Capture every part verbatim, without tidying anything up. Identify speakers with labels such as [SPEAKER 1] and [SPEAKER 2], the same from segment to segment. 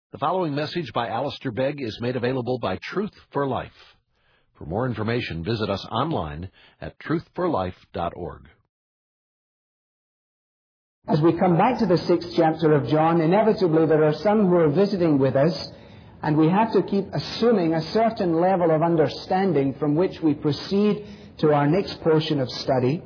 [SPEAKER 1] The following message by Alistair Begg is made available by Truth for Life. For more information, visit us online at truth for life dot org.
[SPEAKER 2] As we come back to the sixth chapter of John, inevitably there are some who are visiting with us, and we have to keep assuming a certain level of understanding from which we proceed to our next portion of study.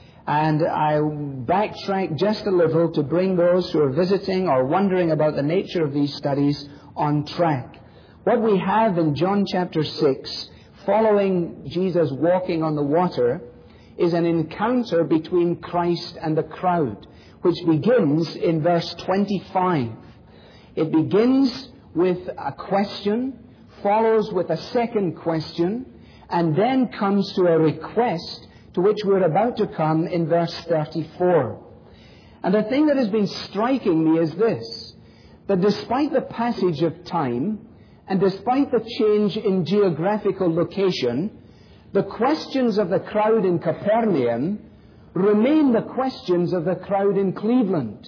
[SPEAKER 2] And I backtrack just a little to bring those who are visiting or wondering about the nature of these studies on track. What we have in John chapter six, following Jesus walking on the water, is an encounter between Christ and the crowd, which begins in verse twenty-five. It begins with a question, follows with a second question, and then comes to a request, to which we're about to come in verse thirty-four. And the thing that has been striking me is this, that despite the passage of time, and despite the change in geographical location, the questions of the crowd in Capernaum remain the questions of the crowd in Cleveland.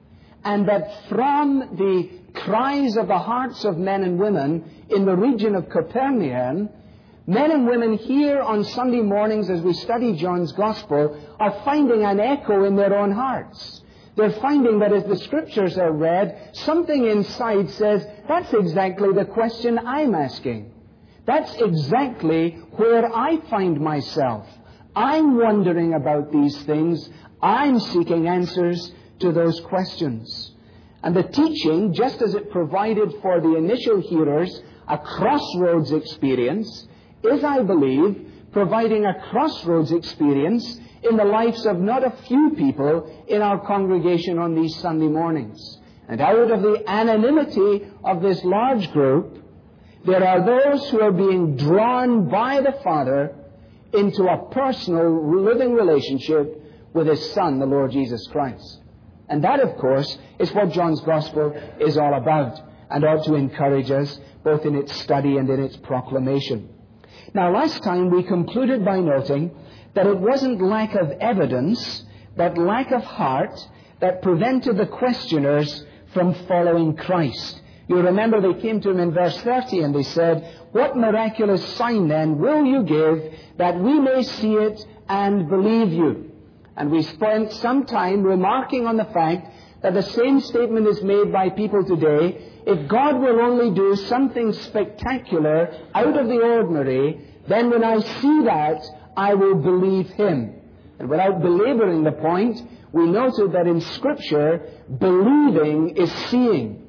[SPEAKER 2] And that from the cries of the hearts of men and women in the region of Capernaum, men and women here on Sunday mornings as we study John's Gospel are finding an echo in their own hearts. They're finding that as the Scriptures are read, something inside says, that's exactly the question I'm asking. That's exactly where I find myself. I'm wondering about these things. I'm seeking answers to those questions. And the teaching, just as it provided for the initial hearers a crossroads experience, is, I believe, providing a crossroads experience in the lives of not a few people in our congregation on these Sunday mornings. And out of the anonymity of this large group, there are those who are being drawn by the Father into a personal living relationship with His Son, the Lord Jesus Christ. And that, of course, is what John's Gospel is all about, and ought to encourage us both in its study and in its proclamation. Now, last time we concluded by noting that it wasn't lack of evidence, but lack of heart that prevented the questioners from following Christ. You remember they came to Him in verse thirty and they said, "What miraculous sign then will you give that we may see it and believe you?" And we spent some time remarking on the fact that the same statement is made by people today. If God will only do something spectacular out of the ordinary, then when I see that, I will believe Him. And without belaboring the point, we noted that in Scripture, believing is seeing,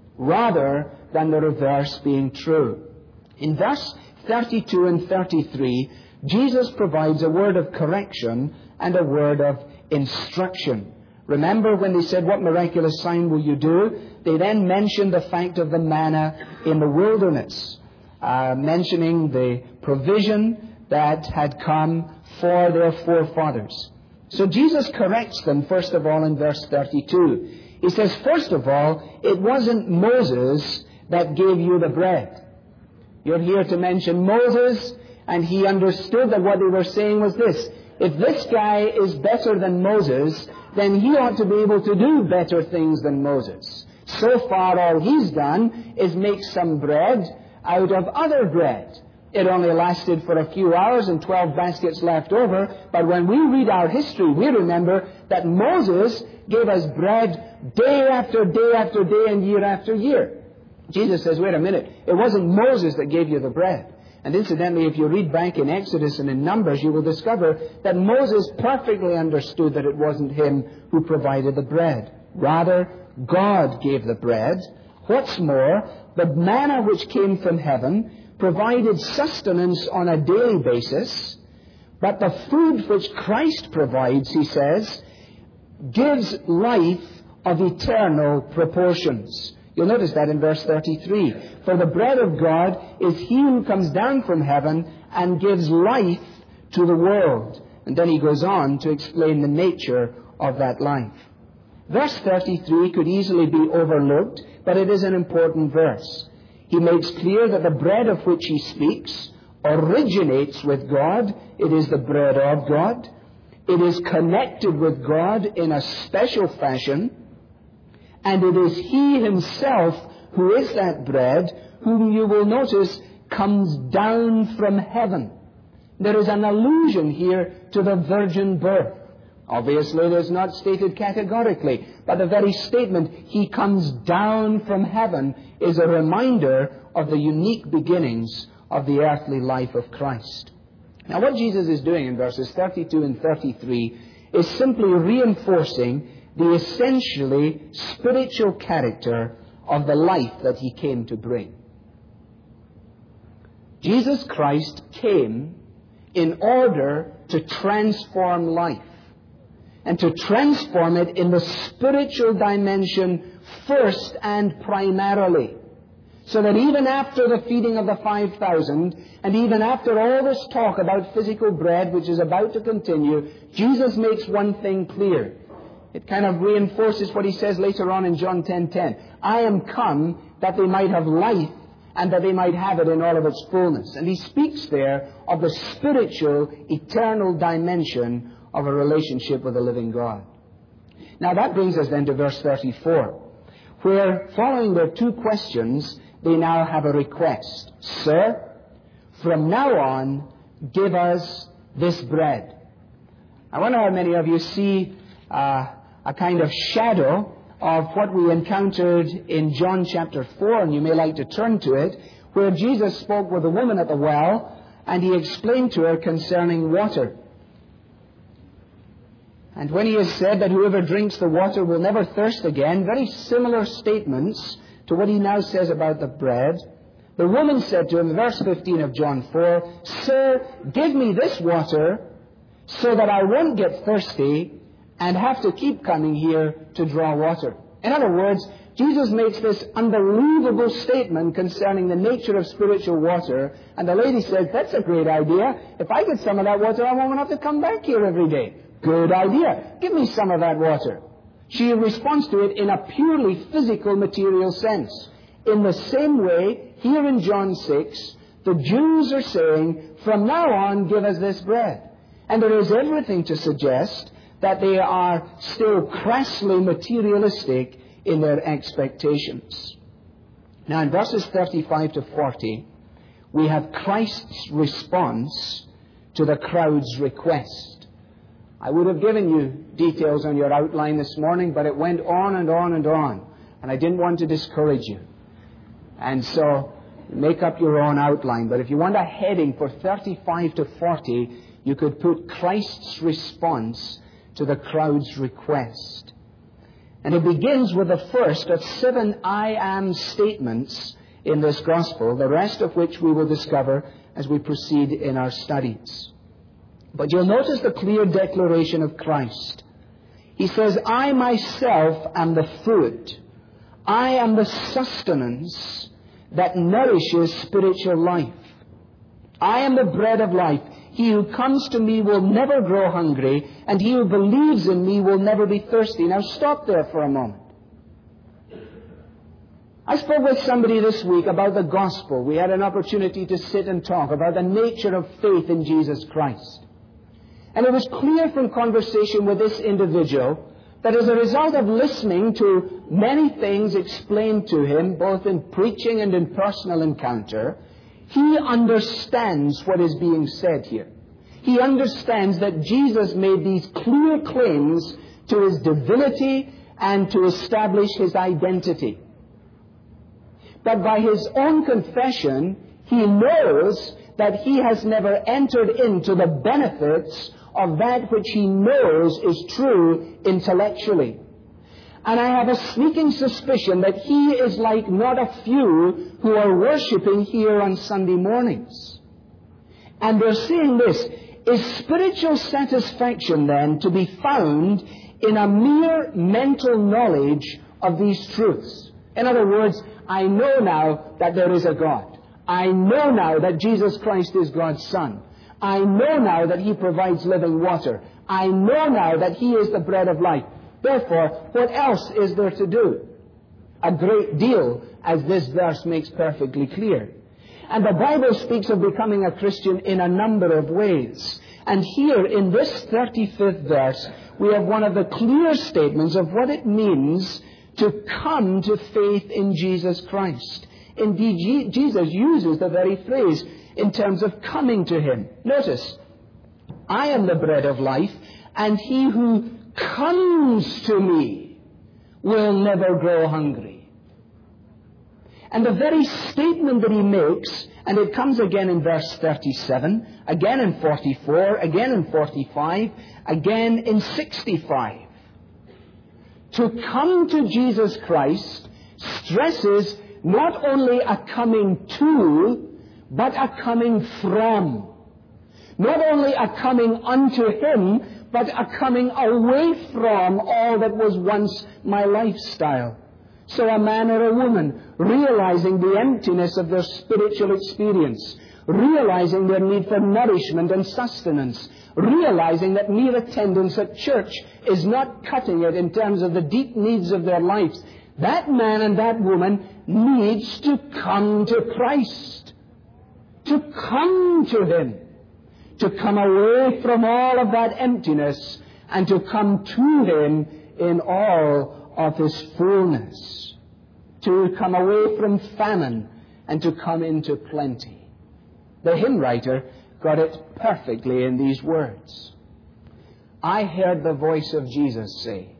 [SPEAKER 2] rather than the reverse being true. In verse thirty-two and thirty-three, Jesus provides a word of correction and a word of instruction. Remember when they said, "What miraculous sign will you do?" They then mentioned the fact of the manna in the wilderness, uh, mentioning the provision that had come for their forefathers. So Jesus corrects them, first of all, in verse thirty-two. He says, first of all, it wasn't Moses that gave you the bread. You're here to mention Moses, and he understood that what they were saying was this: if this guy is better than Moses, then he ought to be able to do better things than Moses. So far, all he's done is make some bread out of other bread. It only lasted for a few hours and twelve baskets left over. But when we read our history, we remember that Moses gave us bread day after day after day and year after year. Jesus says, wait a minute, it wasn't Moses that gave you the bread. And incidentally, if you read back in Exodus and in Numbers, you will discover that Moses perfectly understood that it wasn't him who provided the bread. Rather, God gave the bread. What's more, the manna which came from heaven provided sustenance on a daily basis, but the food which Christ provides, he says, gives life of eternal proportions. You'll notice that in verse thirty-three. For the bread of God is He who comes down from heaven and gives life to the world. And then he goes on to explain the nature of that life. Verse thirty-three could easily be overlooked, but it is an important verse. He makes clear that the bread of which he speaks originates with God. It is the bread of God. It is connected with God in a special fashion. And it is He Himself who is that bread, whom you will notice comes down from heaven. There is an allusion here to the virgin birth. Obviously, it is not stated categorically, but the very statement, he comes down from heaven, is a reminder of the unique beginnings of the earthly life of Christ. Now, what Jesus is doing in verses thirty-two and thirty-three is simply reinforcing the essentially spiritual character of the life that he came to bring. Jesus Christ came in order to transform life, and to transform it in the spiritual dimension first and primarily. So that even after the feeding of the five thousand, and even after all this talk about physical bread, which is about to continue, Jesus makes one thing clear. It kind of reinforces what he says later on in John ten ten. I am come that they might have life, and that they might have it in all of its fullness. And he speaks there of the spiritual, eternal dimension of a relationship with the living God. Now that brings us then to verse thirty-four, where, following their two questions, they now have a request. Sir, from now on, give us this bread. I wonder how many of you see uh, a kind of shadow of what we encountered in John chapter four, and you may like to turn to it, where Jesus spoke with the woman at the well, and he explained to her concerning water. And when he has said that whoever drinks the water will never thirst again, very similar statements to what he now says about the bread. The woman said to him, verse fifteen of John four, Sir, give me this water so that I won't get thirsty and have to keep coming here to draw water. In other words, Jesus makes this unbelievable statement concerning the nature of spiritual water, and the lady says, that's a great idea. If I get some of that water, I won't have to come back here every day. Good idea. Give me some of that water. She responds to it in a purely physical, material sense. In the same way, here in John six, the Jews are saying, from now on, give us this bread. And there is everything to suggest that they are still crassly materialistic in their expectations. Now, in verses thirty-five to forty, we have Christ's response to the crowd's request. I would have given you details on your outline this morning, but it went on and on and on, and I didn't want to discourage you. And so, make up your own outline. But if you want a heading for thirty-five to forty, you could put Christ's response to the crowd's request. And it begins with the first of seven I am statements in this gospel, the rest of which we will discover as we proceed in our studies. But you'll notice the clear declaration of Christ. He says, I myself am the food. I am the sustenance that nourishes spiritual life. I am the bread of life. He who comes to me will never grow hungry, and he who believes in me will never be thirsty. Now stop there for a moment. I spoke with somebody this week about the gospel. We had an opportunity to sit and talk about the nature of faith in Jesus Christ. And it was clear from conversation with this individual that as a result of listening to many things explained to him, both in preaching and in personal encounter, he understands what is being said here. He understands that Jesus made these clear claims to his divinity and to establish his identity. But by his own confession, he knows that he has never entered into the benefits of that which he knows is true intellectually. And I have a sneaking suspicion that he is like not a few who are worshipping here on Sunday mornings. And they're saying this, is spiritual satisfaction then to be found in a mere mental knowledge of these truths? In other words, I know now that there is a God. I know now that Jesus Christ is God's Son. I know now that He provides living water. I know now that He is the bread of life. Therefore, what else is there to do? A great deal, as this verse makes perfectly clear. And the Bible speaks of becoming a Christian in a number of ways. And here, in this thirty-fifth verse, we have one of the clear statements of what it means to come to faith in Jesus Christ. Indeed, Je- Jesus uses the very phrase in terms of coming to Him. Notice, I am the bread of life, and he who comes to me will never grow hungry. And the very statement that he makes, and it comes again in verse thirty-seven, again in forty-four, again in forty-five, again in sixty-five. To come to Jesus Christ stresses not only a coming to, but a coming from. Not only a coming unto Him, but a coming away from all that was once my lifestyle. So a man or a woman, realizing the emptiness of their spiritual experience, realizing their need for nourishment and sustenance, realizing that mere attendance at church is not cutting it in terms of the deep needs of their lives, that man and that woman needs to come to Christ, to come to Him, to come away from all of that emptiness and to come to Him in all of His fullness, to come away from famine and to come into plenty. The hymn writer got it perfectly in these words. I heard the voice of Jesus say,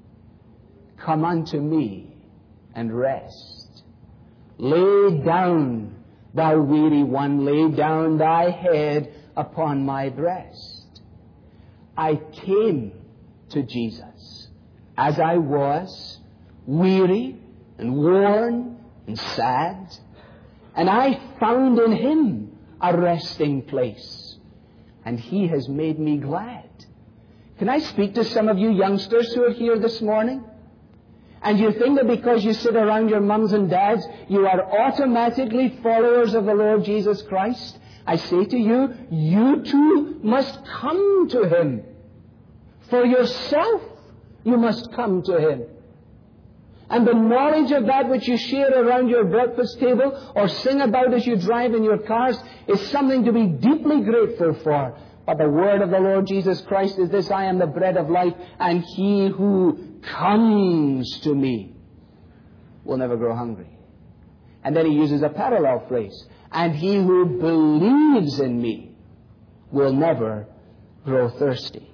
[SPEAKER 2] come unto me and rest. Lay down, thou weary one, lay down thy head upon my breast. I came to Jesus as I was, weary and worn and sad, and I found in Him a resting place, and He has made me glad. Can I speak to some of you youngsters who are here this morning? And you think that because you sit around your mums and dads, you are automatically followers of the Lord Jesus Christ? I say to you, you too must come to Him. For yourself, you must come to Him. And the knowledge of that which you share around your breakfast table or sing about as you drive in your cars is something to be deeply grateful for. But the word of the Lord Jesus Christ is this, I am the bread of life, and he who comes to me will never grow hungry. And then he uses a parallel phrase, and he who believes in me will never grow thirsty.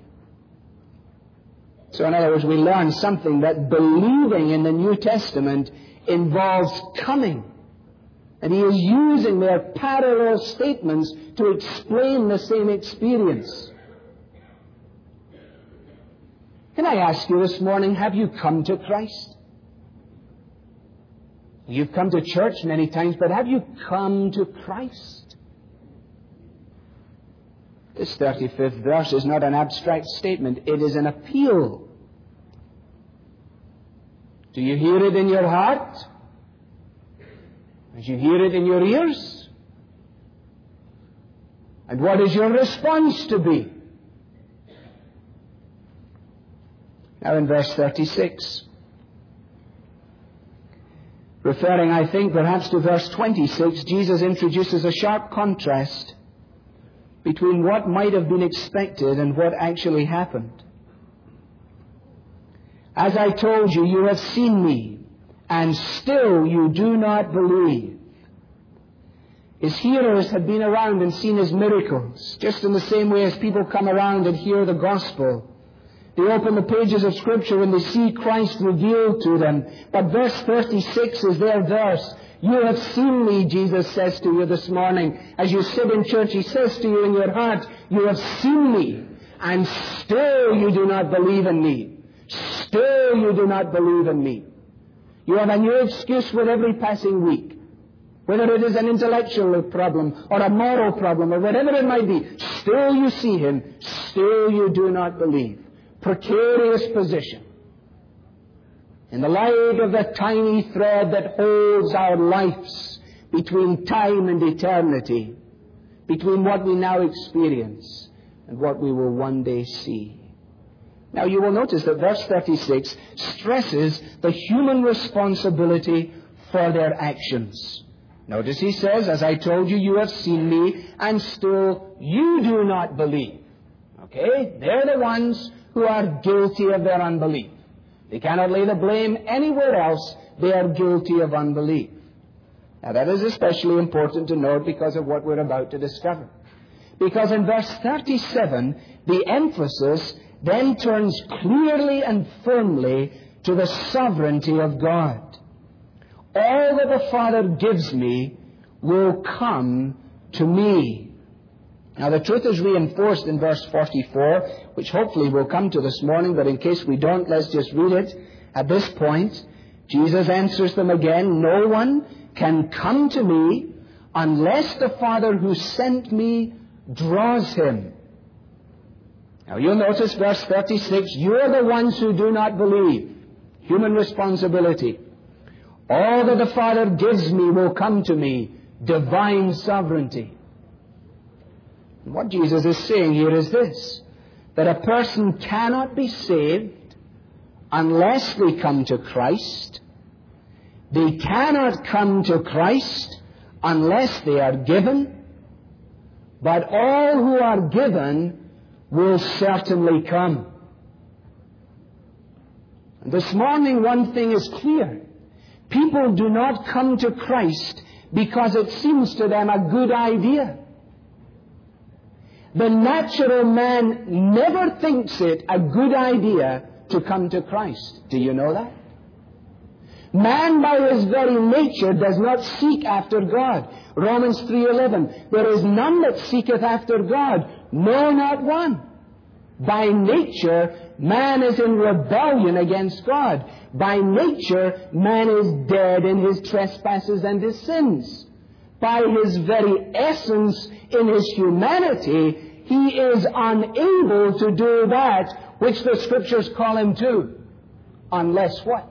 [SPEAKER 2] So in other words, we learn something that believing in the New Testament involves coming. And he is using their parallel statements to explain the same experience. Can I ask you this morning, have you come to Christ? You've come to church many times, but have you come to Christ? This thirty-fifth verse is not an abstract statement. It is an appeal. Do you hear it in your heart? Do you hear it in your ears? And what is your response to be? Now in verse thirty-six, referring, I think, perhaps to verse twenty-six, Jesus introduces a sharp contrast between what might have been expected and what actually happened. As I told you, you have seen me, and still you do not believe. His hearers had been around and seen His miracles, just in the same way as people come around and hear the gospel. They open the pages of Scripture and they see Christ revealed to them. But verse thirty-six is their verse. You have seen me, Jesus says to you this morning. As you sit in church, He says to you in your heart, you have seen me, and still you do not believe in me. Still you do not believe in me. You have a new excuse with every passing week. Whether it is an intellectual problem or a moral problem or whatever it might be, still you see Him, still you do not believe. Precarious position. In the light of the tiny thread that holds our lives between time and eternity, between what we now experience and what we will one day see. Now you will notice that verse thirty-six stresses the human responsibility for their actions. Notice he says, as I told you, you have seen me, and still you do not believe. Okay? They're the ones who are guilty of their unbelief. They cannot lay the blame anywhere else. They are guilty of unbelief. Now that is especially important to note because of what we're about to discover. Because in verse thirty-seven, the emphasis then turns clearly and firmly to the sovereignty of God. All that the Father gives me will come to me. Now the truth is reinforced in verse forty-four, which hopefully we'll come to this morning, but in case we don't, let's just read it. At this point, Jesus answers them again, "No one can come to me unless the Father who sent me draws him." Now you'll notice verse thirty-six, "You're the ones who do not believe." Human responsibility. "All that the Father gives me will come to me." Divine sovereignty. And what Jesus is saying here is this, that a person cannot be saved unless they come to Christ. They cannot come to Christ unless they are given. But all who are given will certainly come. And this morning, one thing is clear. People do not come to Christ because it seems to them a good idea. The natural man never thinks it a good idea to come to Christ. Do you know that? Man by his very nature does not seek after God. Romans three eleven, "There is none that seeketh after God, no, not one." By nature, man is in rebellion against God. By nature, man is dead in his trespasses and his sins. By his very essence in his humanity, he is unable to do that which the Scriptures call him to. Unless what?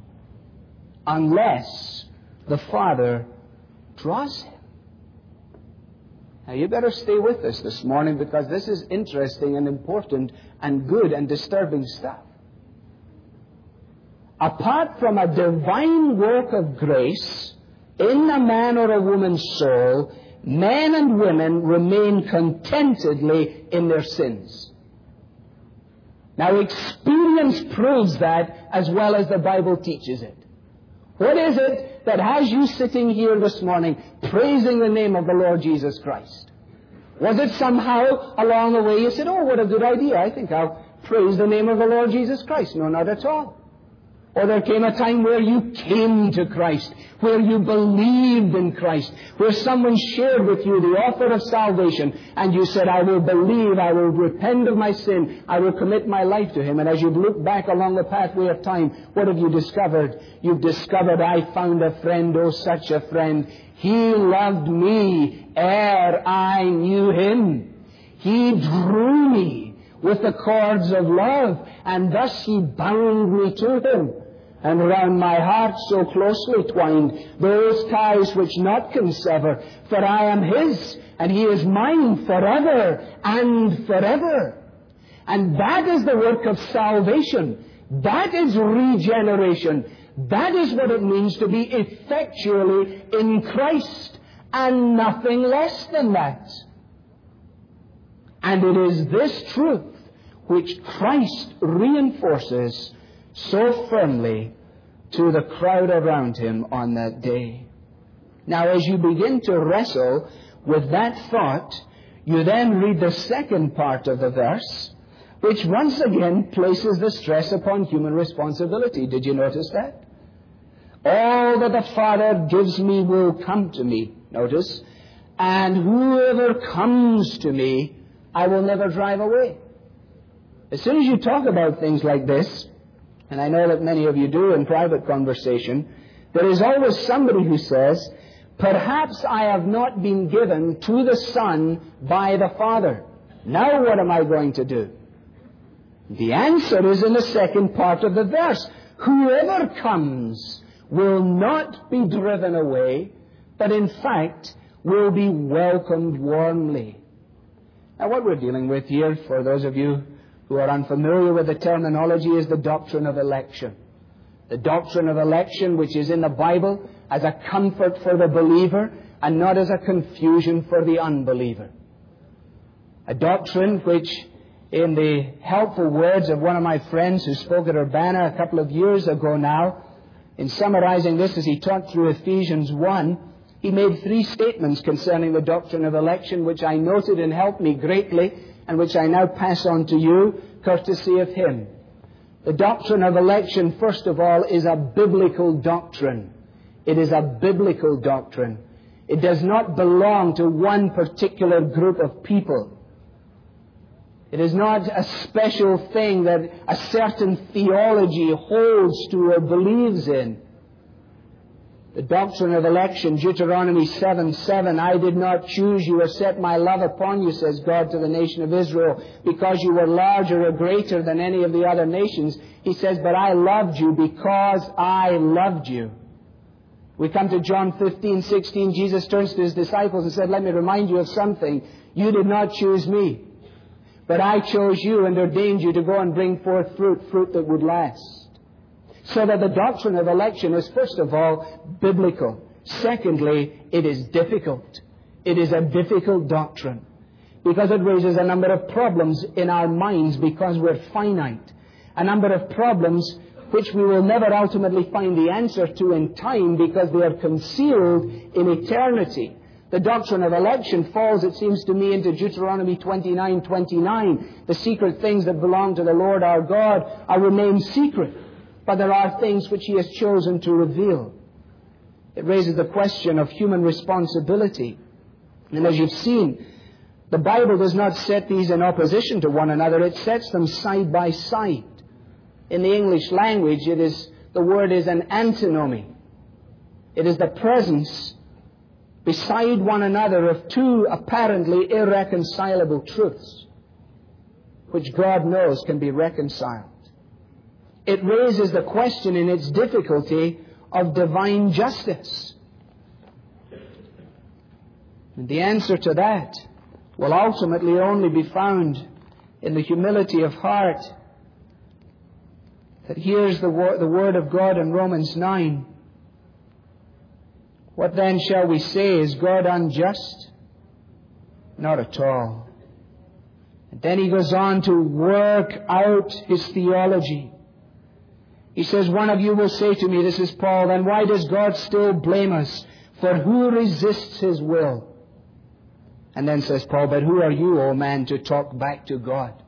[SPEAKER 2] Unless the Father draws him. Now you better stay with us this morning because this is interesting and important and good and disturbing stuff. Apart from a divine work of grace in a man or a woman's soul, men and women remain contentedly in their sins. Now experience proves that as well as the Bible teaches it. What is it that has you sitting here this morning praising the name of the Lord Jesus Christ? Was it somehow along the way you said, "Oh, what a good idea. I think I'll praise the name of the Lord Jesus Christ"? No, not at all. Or there came a time where you came to Christ, where you believed in Christ, where someone shared with you the offer of salvation, and you said, "I will believe, I will repent of my sin, I will commit my life to Him." And as you've looked back along the pathway of time, what have you discovered? You've discovered, "I found a friend, oh such a friend. He loved me ere I knew Him. He drew me with the cords of love, and thus He bound me to Him. And round my heart so closely twined those ties which naught can sever. For I am His, and He is mine forever and forever." And that is the work of salvation. That is regeneration. That is what it means to be effectually in Christ, and nothing less than that. And it is this truth which Christ reinforces so firmly to the crowd around Him on that day. Now, as you begin to wrestle with that thought, you then read the second part of the verse, which once again places the stress upon human responsibility. Did you notice that? "All that the Father gives me will come to me," notice, "and whoever comes to me, I will never drive away." As soon as you talk about things like this, and I know that many of you do in private conversation, there is always somebody who says, "Perhaps I have not been given to the Son by the Father. Now what am I going to do?" The answer is in the second part of the verse. Whoever comes will not be driven away, but in fact will be welcomed warmly. Now what we're dealing with here, for those of you who are unfamiliar with the terminology, is the doctrine of election. The doctrine of election, which is in the Bible as a comfort for the believer and not as a confusion for the unbeliever. A doctrine which in the helpful words of one of my friends who spoke at Urbana a couple of years ago now, in summarizing this as he taught through Ephesians one, he made three statements concerning the doctrine of election, which I noted and helped me greatly, and which I now pass on to you, courtesy of him. The doctrine of election, first of all, is a biblical doctrine. It is a biblical doctrine. It does not belong to one particular group of people. It is not a special thing that a certain theology holds to or believes in. The doctrine of election, Deuteronomy seven seven, I did not choose you or set my love upon you, says God to the nation of Israel, because you were larger or greater than any of the other nations. He says, but I loved you because I loved you. We come to John fifteen sixteen. Jesus turns to his disciples and said, let me remind you of something. You did not choose me, but I chose you and ordained you to go and bring forth fruit, fruit that would last. So that the doctrine of election is, first of all, biblical. Secondly, it is difficult. It is a difficult doctrine because it raises a number of problems in our minds because we're finite. A number of problems which we will never ultimately find the answer to in time because they are concealed in eternity. The doctrine of election falls, it seems to me, into Deuteronomy twenty-nine twenty-nine. The secret things that belong to the Lord our God are remained secret, but there are things which He has chosen to reveal. It raises the question of human responsibility. And as you've seen, the Bible does not set these in opposition to one another. It sets them side by side. In the English language, it is, the word is an antinomy. It is the presence beside one another of two apparently irreconcilable truths, which God knows can be reconciled. It raises the question in its difficulty of divine justice. And the answer to that will ultimately only be found in the humility of heart that hears the, wor- the word of God in Romans nine. What then shall we say? Is God unjust? Not at all. And then he goes on to work out his theology. He says, one of you will say to me, this is Paul, then why does God still blame us? For who resists His will? And then says Paul, but who are you, O man, to talk back to God?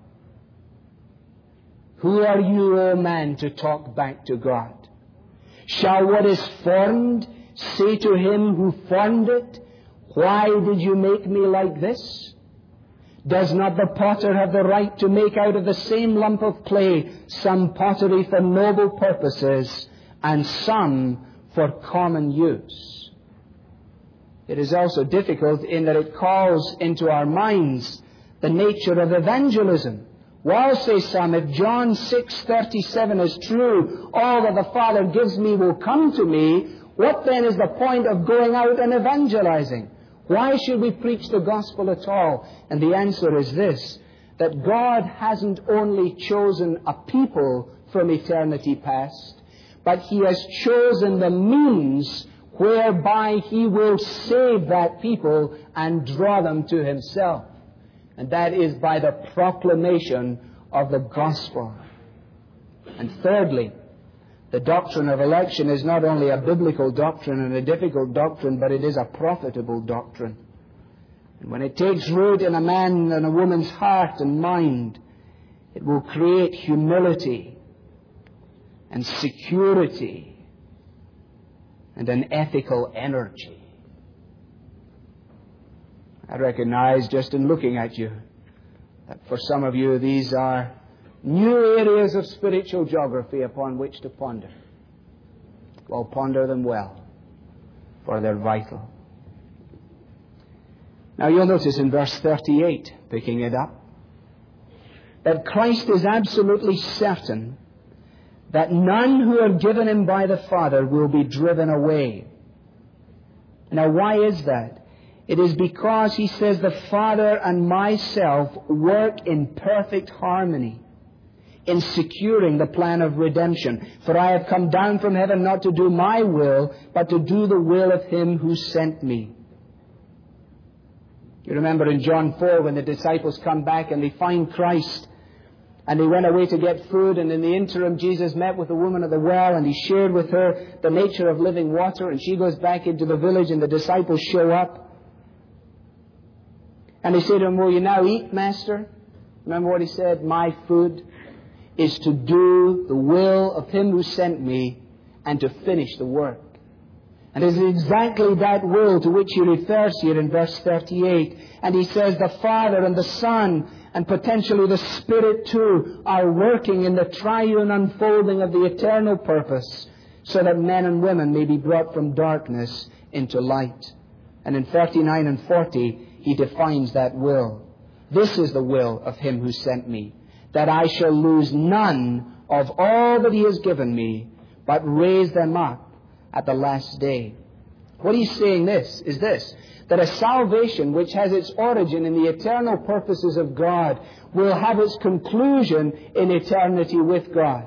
[SPEAKER 2] Who are you, O man, to talk back to God? Shall what is formed say to him who formed it, why did you make me like this? Does not the potter have the right to make out of the same lump of clay some pottery for noble purposes and some for common use? It is also difficult in that it calls into our minds the nature of evangelism. Well, say some, if John six thirty-seven is true, all that the Father gives me will come to me, what then is the point of going out and evangelizing? Why should we preach the gospel at all? And the answer is this, that God hasn't only chosen a people from eternity past, but He has chosen the means whereby He will save that people and draw them to Himself. And that is by the proclamation of the gospel. And thirdly, the doctrine of election is not only a biblical doctrine and a difficult doctrine, but it is a profitable doctrine. And when it takes root in a man and a woman's heart and mind, it will create humility and security and an ethical energy. I recognize just in looking at you that for some of you these are new areas of spiritual geography upon which to ponder. Well, ponder them well, for they're vital. Now you'll notice in verse thirty-eight, picking it up, that Christ is absolutely certain that none who are given Him by the Father will be driven away. Now why is that? It is because He says the Father and myself work in perfect harmony in securing the plan of redemption. For I have come down from heaven not to do my will, but to do the will of Him who sent me. You remember in John four when the disciples come back and they find Christ And he went away to get food, and in the interim Jesus met with the woman at the well, and he shared with her the nature of living water, and she goes back into the village, and the disciples show up. And they say to him, will you now eat, Master? Remember what he said? My food is to do the will of him who sent me and to finish the work. And it is exactly that will to which he refers here in verse thirty-eight. And he says the Father and the Son and potentially the Spirit too are working in the triune unfolding of the eternal purpose so that men and women may be brought from darkness into light. And in thirty-nine and forty, he defines that will. This is the will of him who sent me, that I shall lose none of all that he has given me, but raise them up at the last day. What he's saying this is this, that a salvation which has its origin in the eternal purposes of God will have its conclusion in eternity with God.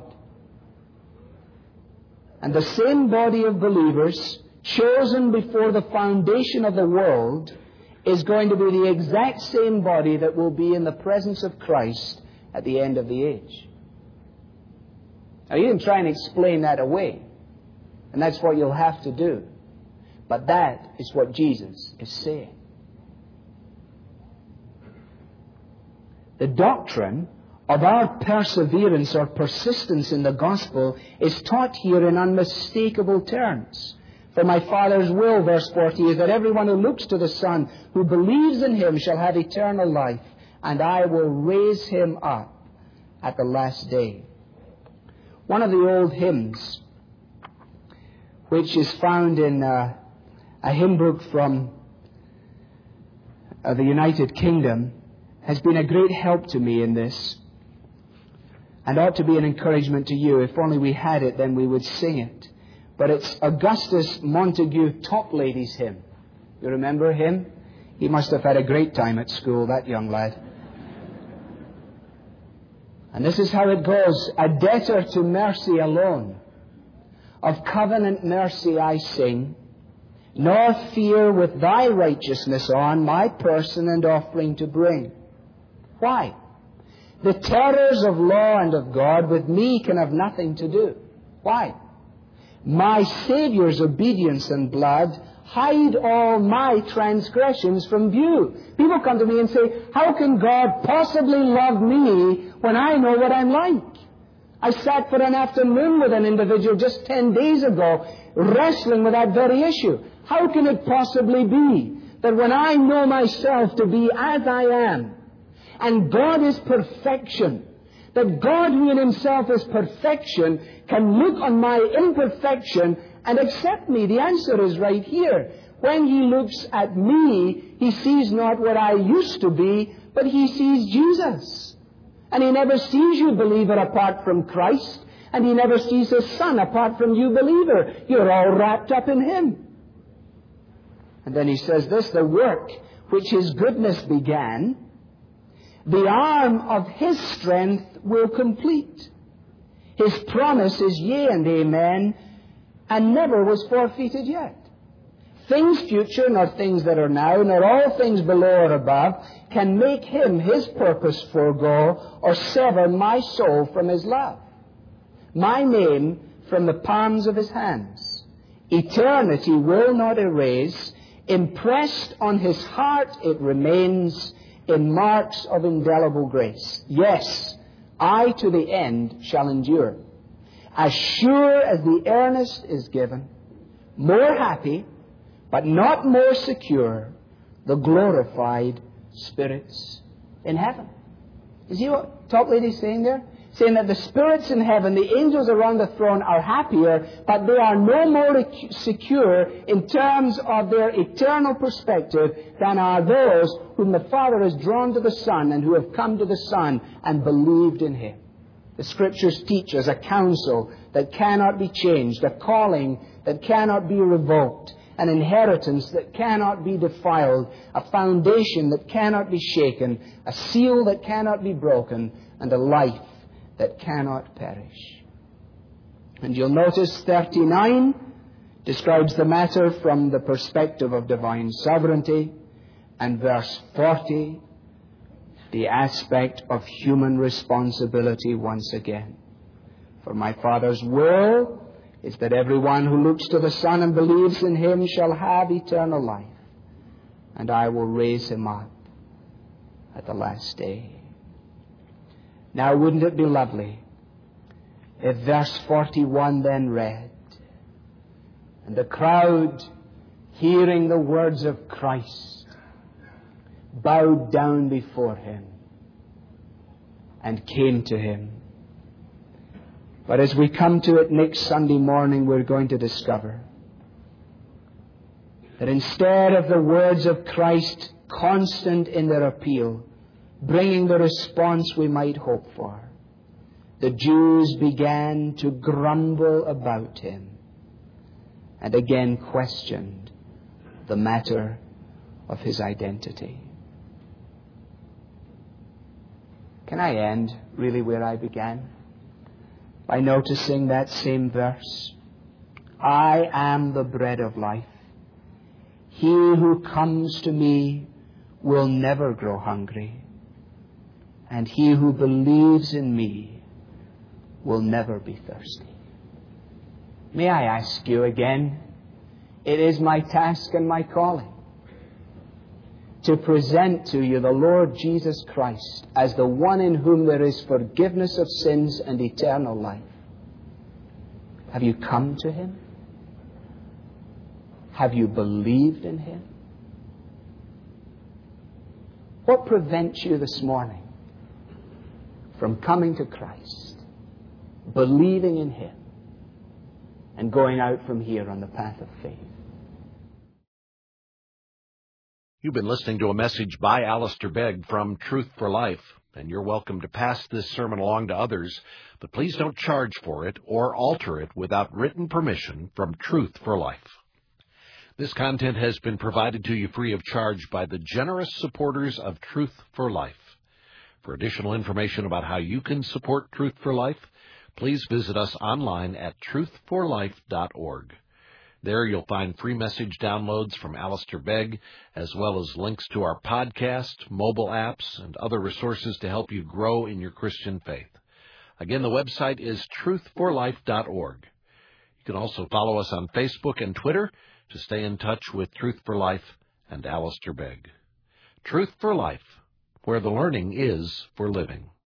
[SPEAKER 2] And the same body of believers chosen before the foundation of the world is going to be the exact same body that will be in the presence of Christ at the end of the age. Now you can try and explain that away, and that's what you'll have to do. But that is what Jesus is saying. The doctrine of our perseverance or persistence in the gospel is taught here in unmistakable terms. For my Father's will, verse forty, is that everyone who looks to the Son, who believes in him, shall have eternal life, and I will raise him up at the last day. One of the old hymns, which is found in uh, a hymn book from uh, the United Kingdom, has been a great help to me in this, and ought to be an encouragement to you. If only we had it, then we would sing it. But it's Augustus Montague Toplady's hymn. You remember him? He must have had a great time at school, that young lad. And this is how it goes. A debtor to mercy alone, of covenant mercy I sing, nor fear with thy righteousness on my person and offering to bring. Why? The terrors of law and of God with me can have nothing to do. Why? My Saviour's obedience and blood hide all my transgressions from view. People come to me and say, how can God possibly love me when I know what I'm like? I sat for an afternoon with an individual just ten days ago wrestling with that very issue. How can it possibly be that when I know myself to be as I am, and God is perfection, that God who in himself is perfection can look on my imperfection and accept me? The answer is right here. When he looks at me, he sees not what I used to be, but he sees Jesus. And he never sees you, believer, apart from Christ. And he never sees his Son apart from you, believer. You're all wrapped up in him. And then he says this, the work which his goodness began, the arm of his strength will complete. His promise is yea and amen, and never was forfeited yet. Things future, nor things that are now, nor all things below or above, can make him his purpose forego or sever my soul from his love, my name from the palms of his hands. Eternity will not erase. Impressed on his heart it remains in marks of indelible grace. Yes, I to the end shall endure. As sure as the earnest is given, more happy, but not more secure, the glorified spirits in heaven. You see what Toplady is saying there? Saying that the spirits in heaven, the angels around the throne, are happier, but they are no more secure in terms of their eternal perspective than are those whom the Father has drawn to the Son and who have come to the Son and believed in him. The Scriptures teach us a counsel that cannot be changed, a calling that cannot be revoked, an inheritance that cannot be defiled, a foundation that cannot be shaken, a seal that cannot be broken, and a life that cannot perish. And you'll notice thirty-nine describes the matter from the perspective of divine sovereignty, and verse forty the aspect of human responsibility once again. For my Father's will is that everyone who looks to the Son and believes in Him shall have eternal life, and I will raise him up at the last day. Now, wouldn't it be lovely if verse forty-one then read, and the crowd, hearing the words of Christ, bowed down before Him and came to Him. But as we come to it next Sunday morning, we're going to discover that instead of the words of Christ constant in their appeal, bringing the response we might hope for, the Jews began to grumble about Him and again questioned the matter of His identity. Can I end really where I began? By noticing that same verse. I am the bread of life. He who comes to me will never grow hungry, and he who believes in me will never be thirsty. May I ask you again, it is my task and my calling to present to you the Lord Jesus Christ as the one in whom there is forgiveness of sins and eternal life. Have you come to Him? Have you believed in Him? What prevents you this morning from coming to Christ, believing in Him, and going out from here on the path of faith?
[SPEAKER 1] You've been listening to a message by Alistair Begg from Truth for Life, and you're welcome to pass this sermon along to others, but please don't charge for it or alter it without written permission from Truth for Life. This content has been provided to you free of charge by the generous supporters of Truth for Life. For additional information about how you can support Truth for Life, please visit us online at truth for life dot org. There you'll find free message downloads from Alistair Begg, as well as links to our podcast, mobile apps, and other resources to help you grow in your Christian faith. Again, the website is truth for life dot org. You can also follow us on Facebook and Twitter to stay in touch with Truth for Life and Alistair Begg. Truth for Life, where the learning is for living.